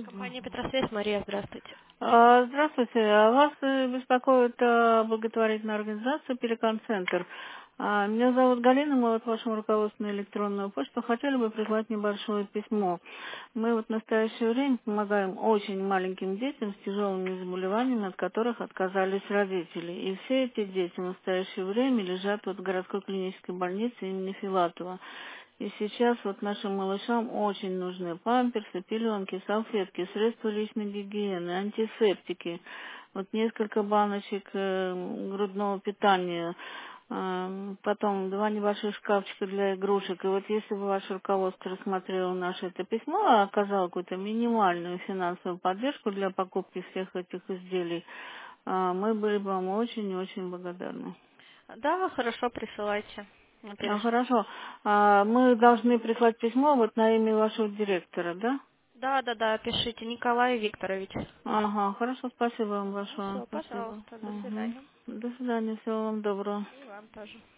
Компания Петросвязь, Мария, здравствуйте. Здравствуйте. Вас беспокоит благотворительная организация «Пеликан-центр». Меня зовут Галина, мы вот вашему руководству на электронную почту хотели бы прислать небольшое письмо. Мы вот в настоящее время помогаем очень маленьким детям с тяжелыми заболеваниями, от которых отказались родители. И все эти дети в настоящее время лежат вот в городской клинической больнице имени Филатова. И сейчас вот нашим малышам очень нужны памперсы, пеленки, салфетки, средства личной гигиены, антисептики, вот несколько баночек грудного питания, потом два небольших шкафчика для игрушек. И вот если бы ваше руководство рассмотрело наше это письмо, а оказало какую-то минимальную финансовую поддержку для покупки всех этих изделий, мы были бы вам очень-очень благодарны. Да, хорошо, присылайте. Напишем. Хорошо. Мы должны прислать письмо вот на имя вашего директора, да? Да, пишите, Николай Викторович. Ага, хорошо, спасибо вам Ну большое. все, Спасибо. пожалуйста, до Угу. свидания. До свидания, всего вам доброго. И вам тоже.